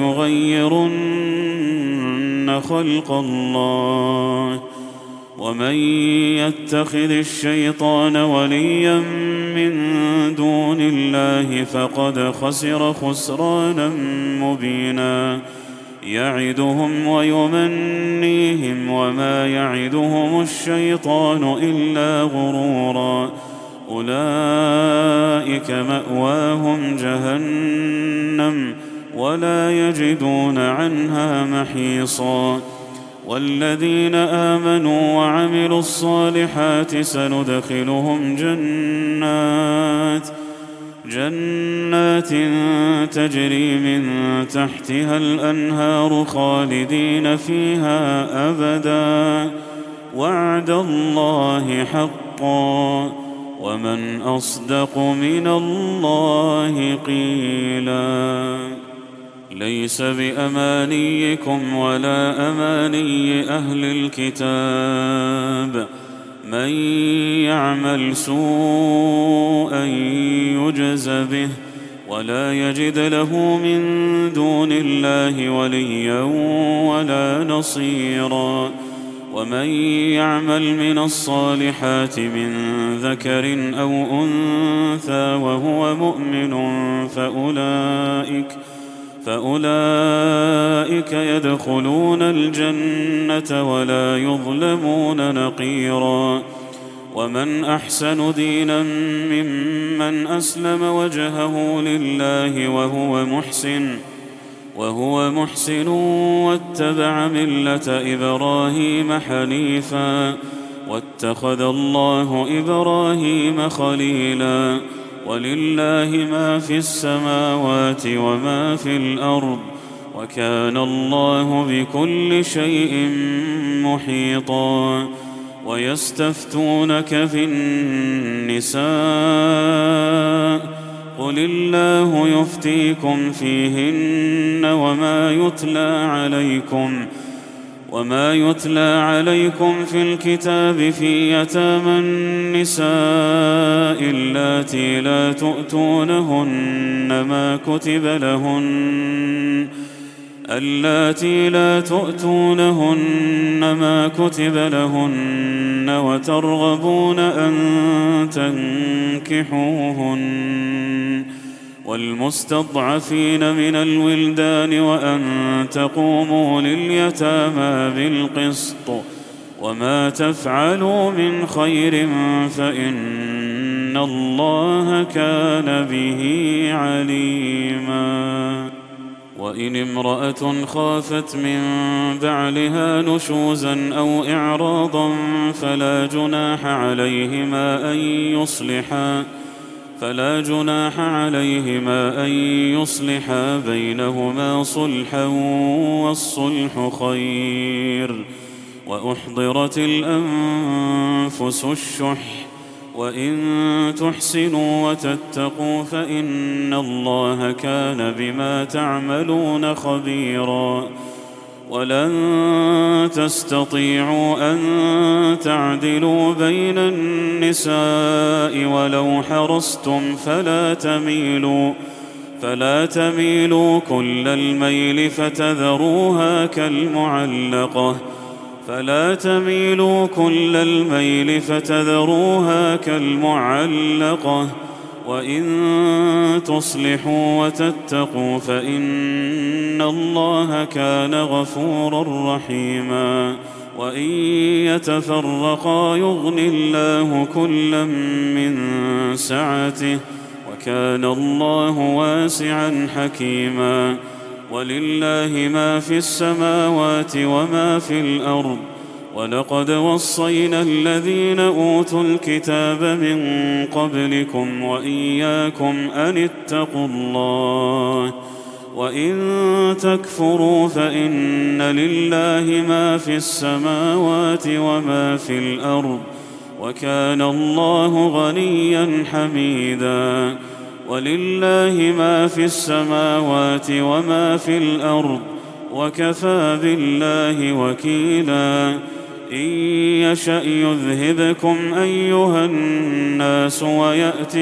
فليغيرن خلق الله. ومن يتخذ الشيطان وليا من دون الله فقد خسر خسرانا مبينا. يعدهم ويمنيهم وما يعدهم الشيطان إلا غرورا. أولئك مأواهم جهنم ولا يجدون عنها محيصا. والذين آمنوا وعملوا الصالحات سندخلهم جنات جنات تجري من تحتها الأنهار خالدين فيها أبدا وعد الله حقا ومن أصدق من الله قيلا. ليس بأمانيكم ولا أماني أهل الكتاب من يعمل سوءا يجز به ولا يجد له من دون الله وليا ولا نصيرا. ومن يعمل من الصالحات من ذكر أو أنثى وهو مؤمن فأولئك فأولئك يدخلون الجنة ولا يظلمون نقيرا. ومن أحسن دينا ممن أسلم وجهه لله وهو محسن وهو محسن واتبع ملة إبراهيم حنيفا واتخذ الله إبراهيم خليلا. ولله ما في السماوات وما في الأرض وكان الله بكل شيء محيطا. ويستفتونك في النساء قل الله يفتيكم فيهن وما يتلى عليكم وما يتلى عليكم في الكتاب في يتامى النساء اللاتي لا تؤتونهن ما كتب لهن اللاتي لا تؤتونهن ما كتب لهن وترغبون أن تنكحوهن والمستضعفين من الولدان وأن تقوموا لليتامى بالقسط وما تفعلوا من خير فإن الله كان به عليما. وإن امرأة خافت من بعلها نشوزا أو إعراضا فلا جناح عليهما أن يصلحا فلا جناح عليهما أن يصلحا بينهما صلحا والصلح خير. وأحضرت الأنفس الشح وإن تحسنوا وتتقوا فإن الله كان بما تعملون خبيرا. ولن تستطيعوا أن تعدلوا بين النساء ولو حرصتم فلا تميلوا فلا تميلوا كل الميل فتذروها كالمعلقة فلا تميلوا كل الميل فتذروها كالمعلقة وإن تصلحوا وتتقوا فإن الله كان غفورا رحيما. وإن يتفرقا يغن الله كلا من سعته وكان الله واسعا حكيما. ولله ما في السماوات وما في الأرض ولقد وصينا الذين أوتوا الكتاب من قبلكم وإياكم أن اتقوا الله وإن تكفروا فإن لله ما في السماوات وما في الأرض وكان الله غنيا حميدا. ولله ما في السماوات وما في الأرض وكفى بالله وكيلا. إن يشأ يذهبكم أيها الناس ويأت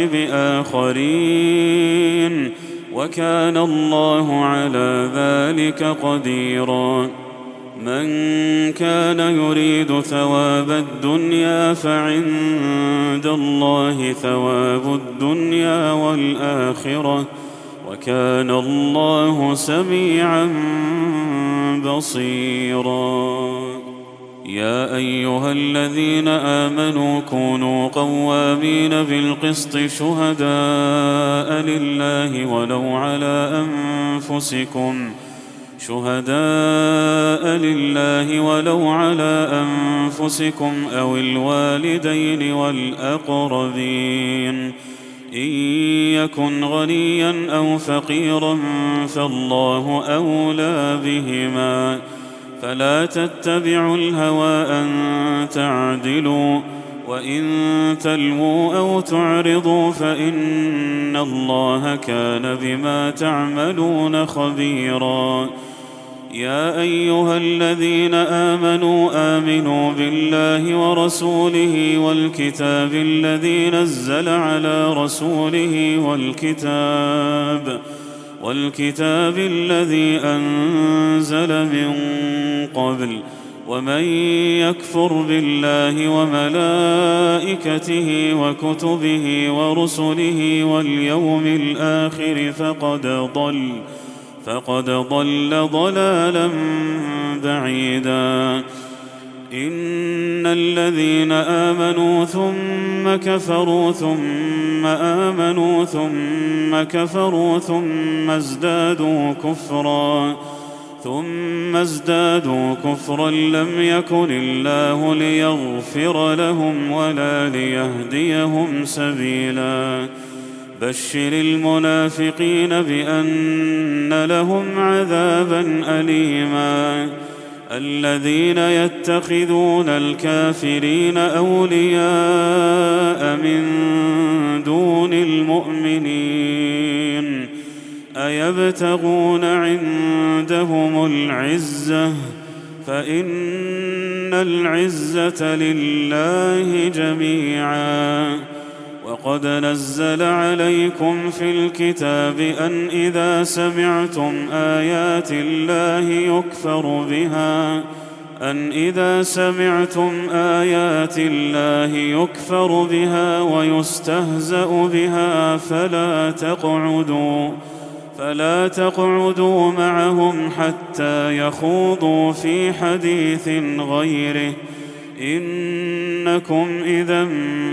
بآخرين وكان الله على ذلك قديرا. من كان يريد ثواب الدنيا فعند الله ثواب الدنيا والآخرة وكان الله سميعا بصيرا. يا أيها الذين آمنوا كونوا قوامين بالقسط شهداء لله ولو على أنفسكم شهداء لله ولو على أنفسكم أو الوالدين والأقربين إن يكن غنيا أو فقيرا فالله أولى بهما فلا تتبعوا الهوى أن تعدلوا وإن تلووا أو تعرضوا فإن الله كان بما تعملون خبيرا. يا أيها الذين آمنوا آمنوا بالله ورسوله والكتاب الذي نزل على رسوله والكتاب والكتاب الذي أنزل من قبل ومن يكفر بالله وملائكته وكتبه ورسله واليوم الآخر فقد ضل فقد ضل ضلالا بعيدا. إن الذين آمنوا ثم كفروا ثم آمنوا ثم كفروا ثم ازدادوا كفرا ثم ازدادوا كفرا لم يكن الله ليغفر لهم ولا ليهديهم سبيلا. بشر المنافقين بأن لهم عذابا أليما. الذين يتخذون الكافرين أولياء من دون المؤمنين أيبتغون عندهم العزة فإن العزة لله جميعا. وقد نزل عليكم في الكتاب أن إذا سمعتم آيات الله يكفر بها أن إذا سمعتم آيات الله يكفر بها ويستهزأ بها فلا تقعدوا فلا تقعدوا معهم حتى يخوضوا في حديث غيره إنكم إذا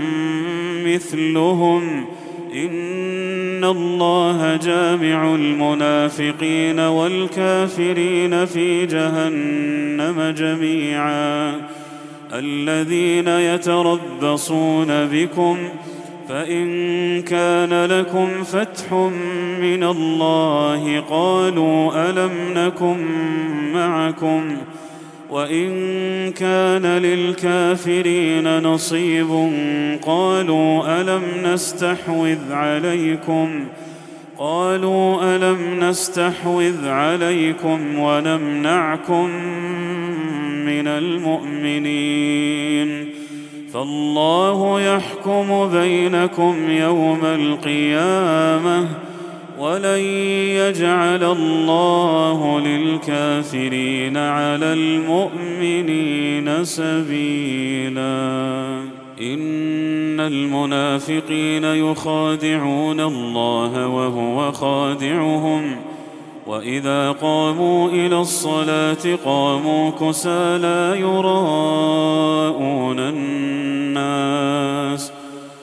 مثلهم إن الله جامع المنافقين والكافرين في جهنم جميعا. الذين يتربصون بكم فإن كان لكم فتح من الله قالوا ألم نكن معكم وإن كان للكافرين نصيب قالوا ألم نستحوذ عليكم قالوا ألم نستحوذ عليكم ونمنعكم من المؤمنين فالله يحكم بينكم يوم القيامة ولن يجعل الله للكافرين على المؤمنين سبيلا. إن المنافقين يخادعون الله وهو خادعهم وإذا قاموا إلى الصلاة قاموا كسالى يراءون الناس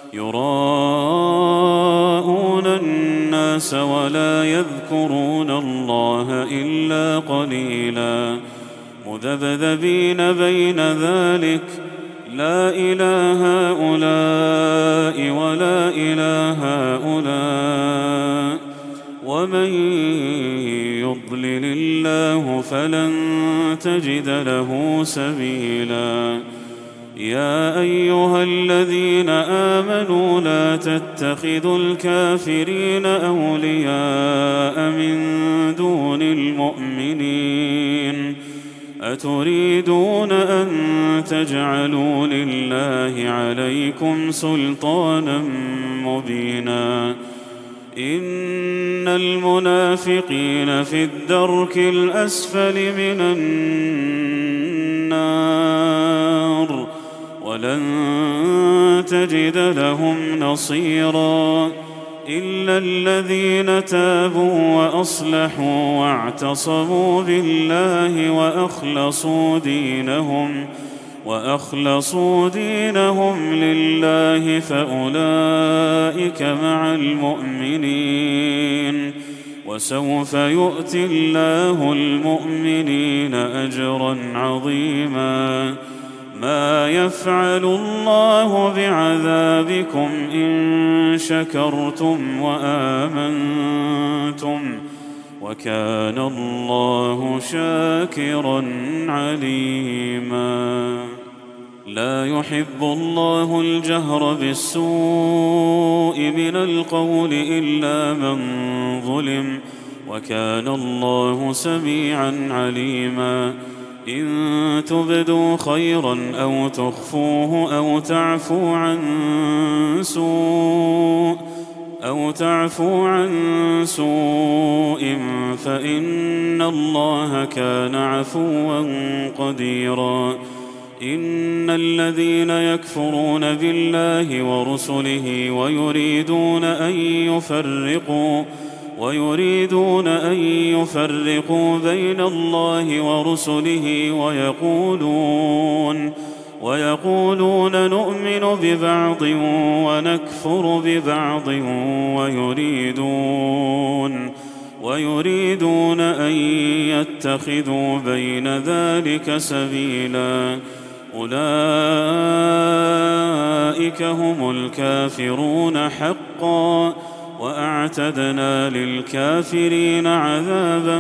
يراءون الناس ولا يذكرون الله إلا قليلا مذبذبين بين ذلك لا إله هؤلاء ولا إله هؤلاء ومن يضلل الله فلن تجد له سبيلا. يا أيها الذين آمنوا لا تتخذوا الكافرين أولياء من دون المؤمنين أتريدون أن تجعلوا لله عليكم سلطانا مبينا. إن المنافقين في الدرك الأسفل من النار ولن تجد لهم نصيرا إلا الذين تابوا وأصلحوا واعتصموا بالله وأخلصوا دينهم وأخلصوا دينهم لله فأولئك مع المؤمنين وسوف يؤتي الله المؤمنين أجرا عظيما. ما يفعل الله بعذابكم إن شكرتم وآمنتم وكان الله شاكرا عليما. لا يحب الله الجهر بالسوء من القول إلا من ظلم وكان الله سميعا عليما. إن تبدوا خيرا أو تخفوه أو تعفو عن سوء أو تعفو عن سوء فإن الله كان عفوا قديرا. إن الذين يكفرون بالله ورسله ويريدون أن يفرقوا ويريدون أن يفرقوا بين الله ورسله ويقولون ويقولون نؤمن ببعض ونكفر ببعض ويريدون ويريدون أن يتخذوا بين ذلك سبيلا. أولئك هم الكافرون حقا وأعتدنا للكافرين عذابا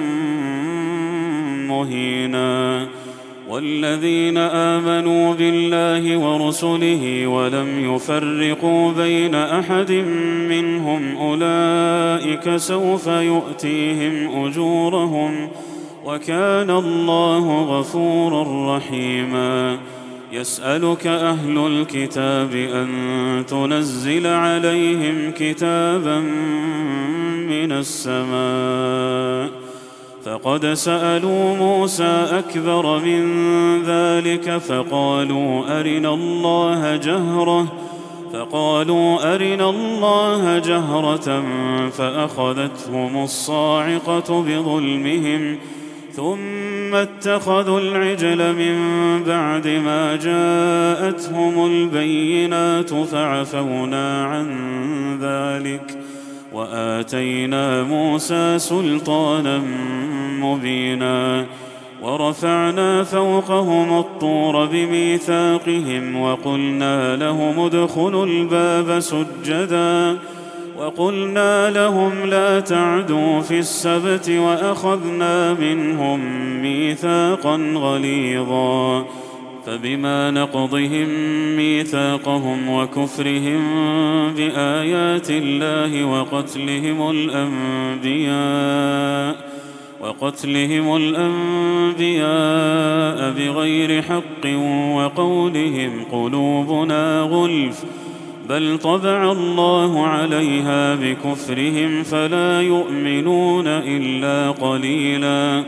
مهينا. والذين آمنوا بالله ورسله ولم يفرقوا بين أحد منهم أولئك سوف يؤتيهم أجورهم وكان الله غفورا رحيما. يسألك أهل الكتاب أن تنزل عليهم كتابا من السماء، فقد سألوا موسى أكبر من ذلك فقالوا أرنا الله جهرة فقالوا أرنا الله جهرة فأخذتهم الصاعقة بظلمهم ثم اتخذوا العجل من بعد ما جاءتهم البينات فعفونا عن ذلك وآتينا موسى سلطانا مبينا. ورفعنا فوقهم الطور بميثاقهم وقلنا لهم ادخلوا الباب سجدا وقلنا لهم لا تعدوا في السبت وأخذنا منهم ميثاقا غليظا. فبما نقضهم ميثاقهم وكفرهم بآيات الله وقتلهم الأنبياء وقتلهم الأنبياء بغير حق وقولهم قلوبنا غلف بل طبع الله عليها بكفرهم فلا يؤمنون إلا قليلا.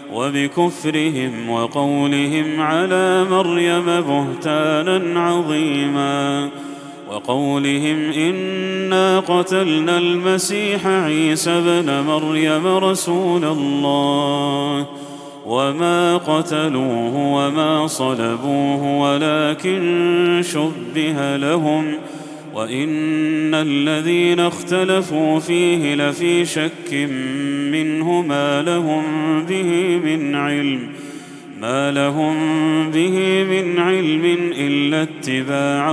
وبكفرهم وقولهم على مريم بهتانا عظيما وقولهم إنا قتلنا المسيح عيسى ابن مريم رسول الله وما قتلوه وما صلبوه ولكن شبه لهم وإن الذين اختلفوا فيه لفي شك منه ما لهم به من علم ما لهم به من علم إلا اتباع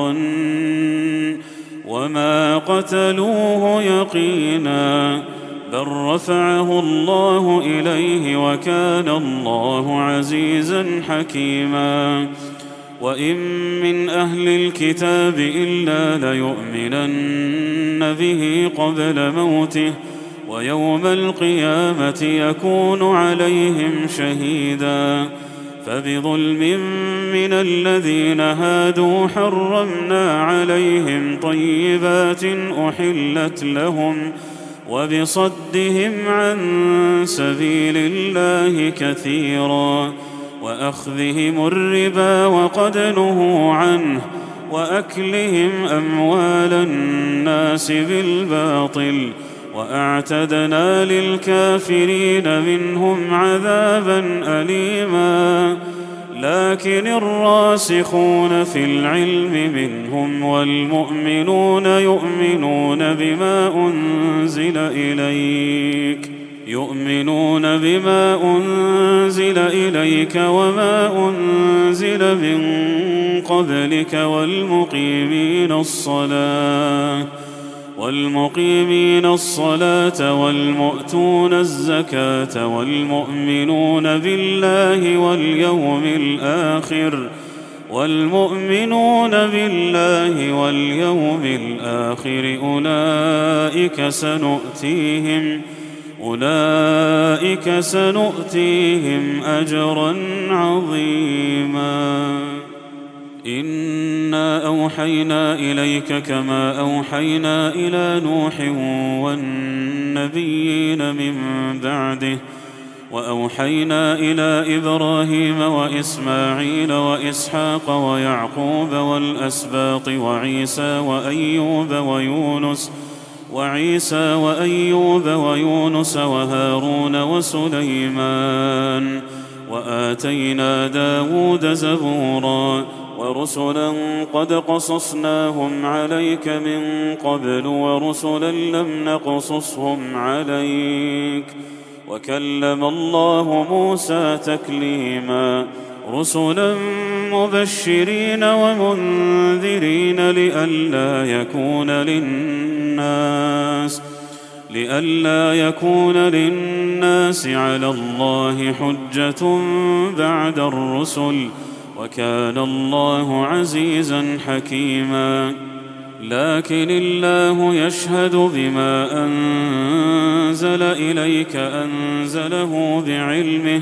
الظن وما قتلوه يقينا بل رفعه الله إليه وكان الله عزيزا حكيما. وإن من أهل الكتاب إلا ليؤمنن به قبل موته ويوم القيامة يكون عليهم شهيدا. فبظلم من الذين هادوا حرمنا عليهم طيبات أحلت لهم وبصدهم عن سبيل الله كثيرا وأخذهم الربا وقد نهوا عنه وأكلهم أموال الناس بالباطل وأعتدنا للكافرين منهم عذابا أليما. لكن الراسخون في العلم منهم والمؤمنون يؤمنون بما أنزل إليك يؤمنون بما أنزل إليك وما أنزل من قبلك والمقيمين الصلاة والمقيمين الصلاة والمؤتون الزكاة والمؤمنون بالله واليوم الآخر والمؤمنون بالله واليوم الآخر أولئك سنؤتيهم أولئك سنؤتيهم أجرا عظيما. إنا أوحينا إليك كما أوحينا إلى نوح والنبيين من بعده وأوحينا إلى إبراهيم وإسماعيل وإسحاق ويعقوب والأسباط وعيسى وأيوب ويونس وعيسى وأيوب ويونس وهارون وسليمان وآتينا داود زبورا ورسلا قد قصصناهم عليك من قبل ورسلا لم نقصصهم عليك وكلم الله موسى تكليما. رسلا مبشرين ومنذرين لئلا يكون للناس لئلا يكون للناس على الله حجة بعد الرسل وكان الله عزيزا حكيما. لكن الله يشهد بما أنزل إليك أنزله بعلمه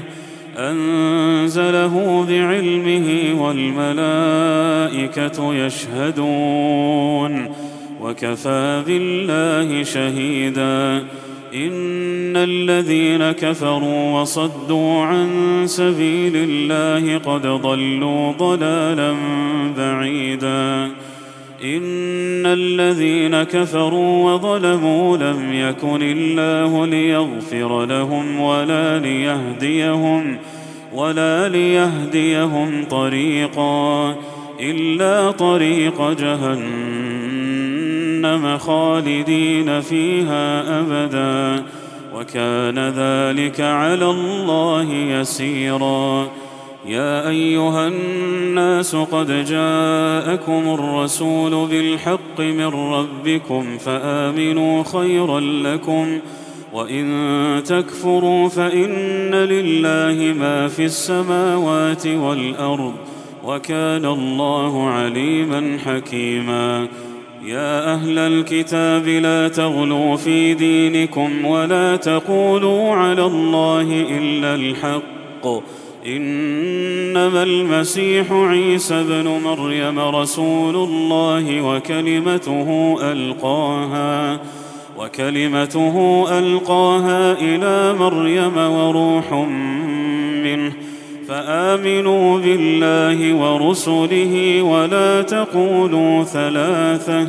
أنزله بعلمه والملائكة يشهدون وكفى بالله شهيدا إن الذين كفروا وصدوا عن سبيل الله قد ضلوا ضلالا بعيدا إن الذين كفروا وظلموا لم يكن الله ليغفر لهم ولا ليهديهم ولا ليهديهم طريقا إلا طريق جهنم خالدين فيها أبدا وكان ذلك على الله يسيرا يا أيها الناس قد جاءكم الرسول بالحق من ربكم فآمنوا خيرا لكم وإن تكفروا فإن لله ما في السماوات والأرض وكان الله عليما حكيما يا أهل الكتاب لا تغلوا في دينكم ولا تقولوا على الله إلا الحق إنما المسيح عيسى ابن مريم رسول الله وكلمته ألقاها وكلمته ألقاها إلى مريم وروح منه فآمنوا بالله ورسله ولا تقولوا ثلاثة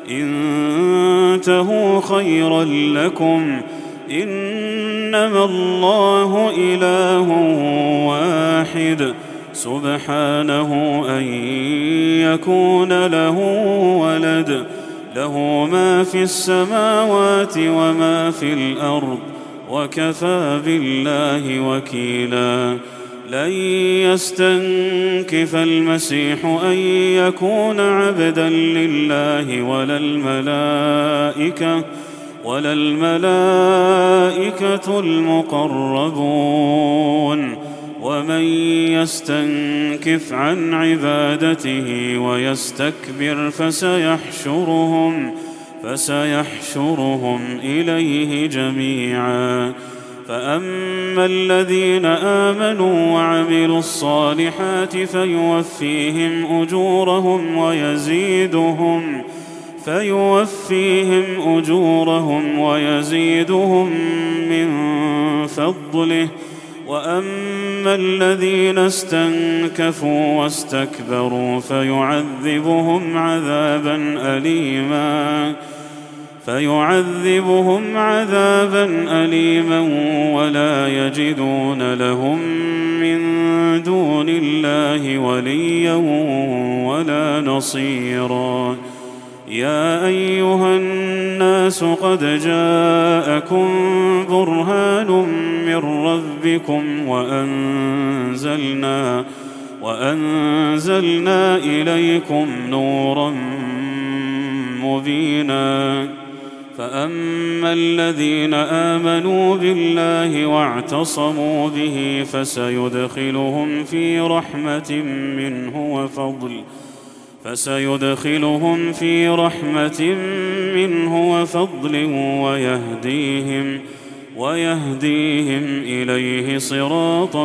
انتهوا خيرا لكم إنما الله إله واحد سبحانه أن يكون له ولد له ما في السماوات وما في الأرض وكفى بالله وكيلا لن يستنكف المسيح أن يكون عبدا لله ولا الملائكة ولا الملائكة المقربون ومن يستنكف عن عبادته ويستكبر فسيحشرهم فسيحشرهم إليه جميعا فأما الذين آمنوا وعملوا الصالحات فيوفيهم أجورهم ويزيدهم فيوفيهم أجورهم ويزيدهم من فضله وأما الذين استنكفوا واستكبروا فيعذبهم عذابا أليما فيعذبهم عذابا أليما ولا يجدون لهم من دون الله وليا ولا نصيرا يا أيها الناس قد جاءكم برهان من ربكم وأنزلنا وأنزلنا إليكم نورا مبينا فأما الذين آمنوا بالله واعتصموا به فسيدخلهم في رحمة منه وفضل فسيدخلهم في رحمة منه وفضل ويهديهم ويهديهم إليه صراطا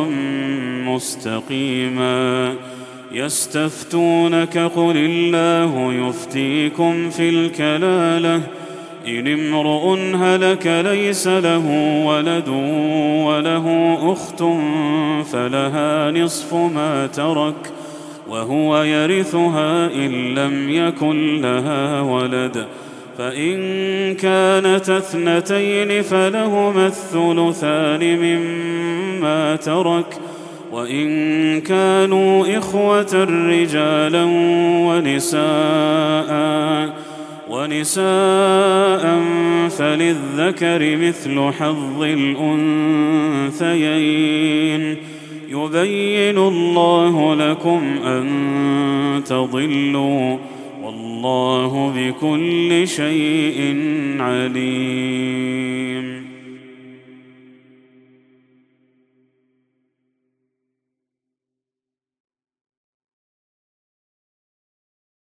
مستقيما يستفتونك قل الله يفتيكم في الكلالة إن امرؤ هلك ليس له ولد وله أخت فلها نصف ما ترك وهو يرثها إن لم يكن لها ولد فإن كانت اثنتين فلهما الثلثان مما ترك وإن كانوا إخوة رجالا ونساء ونساء فللذكر مثل حظ الأنثيين يبين الله لكم أن تضلوا والله بكل شيء عليم.